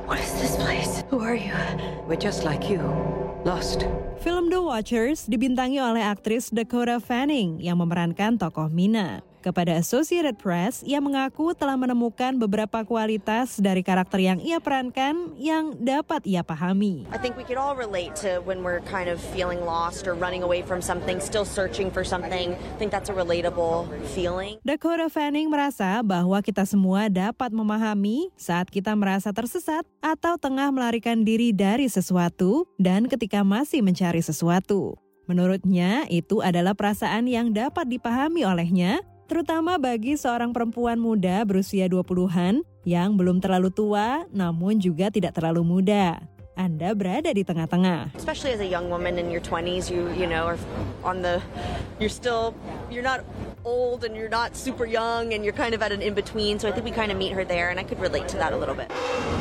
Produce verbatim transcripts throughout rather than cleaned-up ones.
What is this place? Who are you? We're just like you. Lost. Film The Watchers dibintangi oleh aktris Dakota Fanning yang memerankan tokoh Mina. Kepada Associated Press, ia mengaku telah menemukan beberapa kualitas dari karakter yang ia perankan yang dapat ia pahami. I think we could all relate to when we're kind of feeling lost or running away from something, still searching for something. I think that's a relatable feeling. Dakota Fanning merasa bahwa kita semua dapat memahami saat kita merasa tersesat atau tengah melarikan diri dari sesuatu dan ketika masih mencari sesuatu. Menurutnya, itu adalah perasaan yang dapat dipahami olehnya, terutama bagi seorang perempuan muda berusia dua puluhan yang belum terlalu tua namun juga tidak terlalu muda. Anda berada di tengah-tengah. Especially as a young woman in your twenties, you you know are on the you're still you're not old and you're not super young and you're kind of at an in between. So I think we kind of meet her there and I could relate to that a little bit.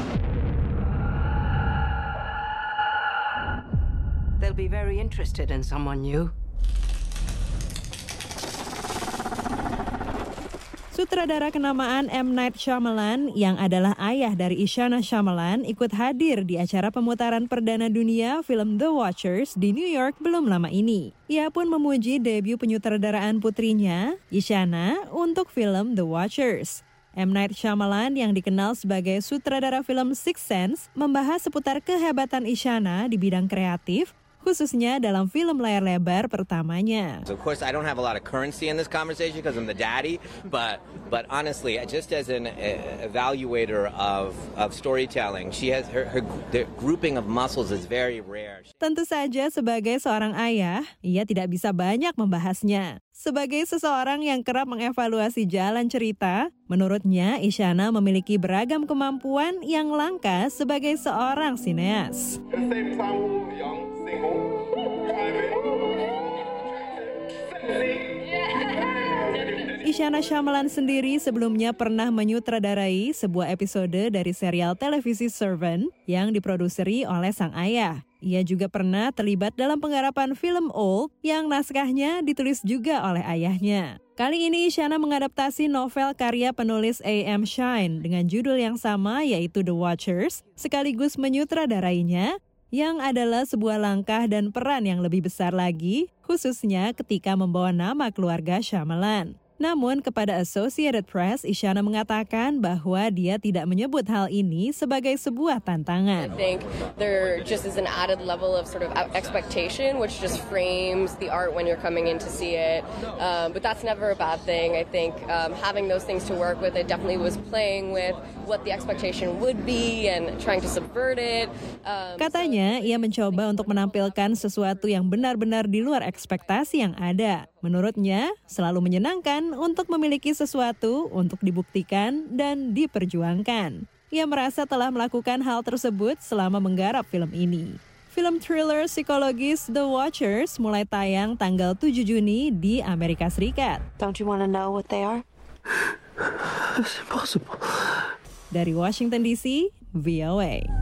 They'll be very interested in someone new. Sutradara kenamaan M. Night Shyamalan yang adalah ayah dari Isyana Shyamalan ikut hadir di acara pemutaran perdana dunia film The Watchers di New York belum lama ini. Ia pun memuji debut penyutradaraan putrinya, Isyana, untuk film The Watchers. M. Night Shyamalan yang dikenal sebagai sutradara film Sixth Sense membahas seputar kehebatan Isyana di bidang kreatif, khususnya dalam film layar lebar pertamanya. So of course I don't have a lot of currency in this conversation because I'm the daddy, but but honestly, just as an uh, evaluator of of storytelling, she has her, her the grouping of muscles is very rare. Tentu saja sebagai seorang ayah, ia tidak bisa banyak membahasnya. Sebagai seseorang yang kerap mengevaluasi jalan cerita, menurutnya Isyana memiliki beragam kemampuan yang langka sebagai seorang sineas. Isyana Shyamalan sendiri sebelumnya pernah menyutradarai sebuah episode dari serial televisi Servant yang diproduseri oleh sang ayah. Ia juga pernah terlibat dalam penggarapan film Old yang naskahnya ditulis juga oleh ayahnya. Kali ini Isyana mengadaptasi novel karya penulis A M Shine dengan judul yang sama yaitu The Watchers, sekaligus menyutradarainya, yang adalah sebuah langkah dan peran yang lebih besar lagi, khususnya ketika membawa nama keluarga Shyamalan. Namun kepada Associated Press, Isyana mengatakan bahwa dia tidak menyebut hal ini sebagai sebuah tantangan. I think there just is an added level of sort of expectation, which just frames the art when you're coming in to see it. Um, but that's never a bad thing. I think um, having those things to work with, it definitely was playing with what the expectation would be and trying to subvert it. Um, Katanya, ia mencoba untuk menampilkan sesuatu yang benar-benar di luar ekspektasi yang ada. Menurutnya, selalu menyenangkan untuk memiliki sesuatu untuk dibuktikan dan diperjuangkan. Ia merasa telah melakukan hal tersebut selama menggarap film ini. Film thriller psikologis The Watchers mulai tayang tanggal tujuh Juni di Amerika Serikat. Don't you want to know what they are? It's impossible. Dari Washington D C, V O A.